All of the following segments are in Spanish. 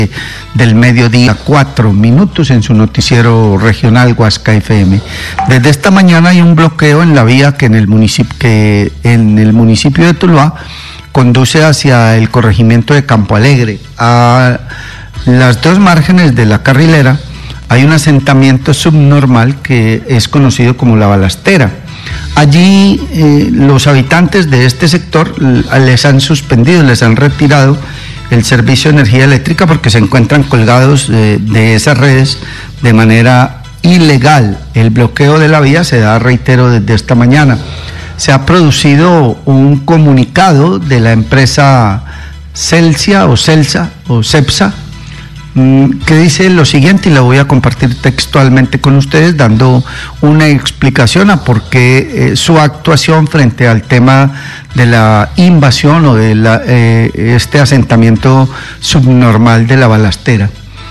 del mediodía, 4 minutos en su noticiero regional Huasca FM. Desde esta mañana hay un bloqueo en la vía que en el municipio de Tuluá conduce hacia el corregimiento de Campo Alegre. A las dos márgenes de la carrilera hay un asentamiento subnormal que es conocido como La Balastera. Allí los habitantes de este sector les han suspendido, les han retirado el servicio de energía eléctrica porque se encuentran colgados de esas redes de manera ilegal. El bloqueo de la vía se da, reitero, desde esta mañana. Se ha producido un comunicado de la empresa Celsia o Celsa o Cepsa que dice lo siguiente, y la voy a compartir textualmente con ustedes, dando una explicación a por qué su actuación frente al tema de la invasión o de este asentamiento subnormal de La Balastera.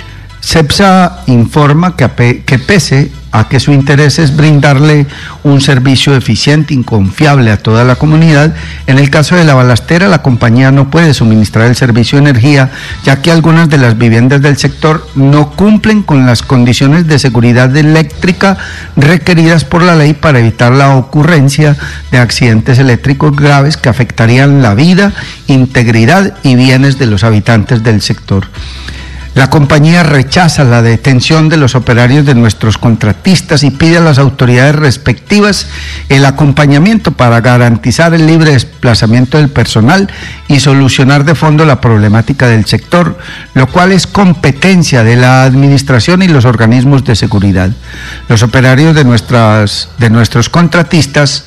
Cepsa informa que pese a que su interés es brindarle un servicio eficiente y confiable a toda la comunidad, en el caso de La Balastera la compañía no puede suministrar el servicio de energía, ya que algunas de las viviendas del sector no cumplen con las condiciones de seguridad eléctrica requeridas por la ley para evitar la ocurrencia de accidentes eléctricos graves que afectarían la vida, integridad y bienes de los habitantes del sector. La compañía rechaza la detención de los operarios de nuestros contratistas y pide a las autoridades respectivas el acompañamiento para garantizar el libre desplazamiento del personal y solucionar de fondo la problemática del sector, lo cual es competencia de la administración y los organismos de seguridad. Los operarios de nuestros contratistas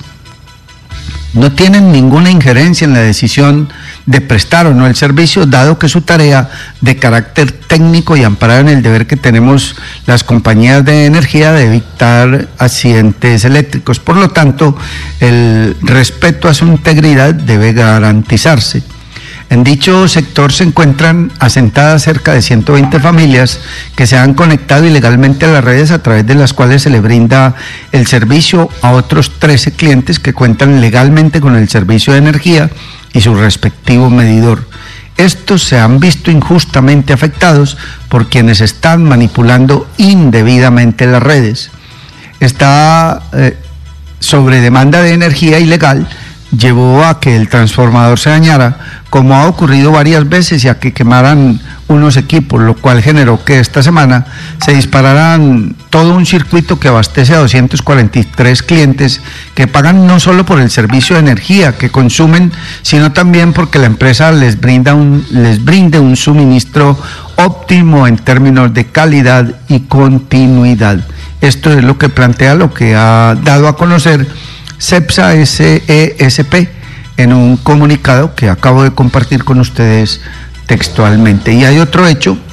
no tienen ninguna injerencia en la decisión de prestar o no el servicio, dado que su tarea de carácter técnico y amparada en el deber que tenemos las compañías de energía de evitar accidentes eléctricos. Por lo tanto, el respeto a su integridad debe garantizarse. En dicho sector se encuentran asentadas cerca de 120 familias que se han conectado ilegalmente a las redes a través de las cuales se le brinda el servicio a otros 13 clientes que cuentan legalmente con el servicio de energía y su respectivo medidor. Estos se han visto injustamente afectados por quienes están manipulando indebidamente las redes. Esta sobredemanda de energía ilegal llevó a que el transformador se dañara, como ha ocurrido varias veces, y a que quemaran unos equipos, lo cual generó que esta semana se dispararan todo un circuito que abastece a 243 clientes que pagan no solo por el servicio de energía que consumen, sino también porque la empresa les brinde un suministro óptimo en términos de calidad y continuidad. Esto es lo que plantea, lo que ha dado a conocer Cepsa SESP en un comunicado que acabo de compartir con ustedes textualmente. Y hay otro hecho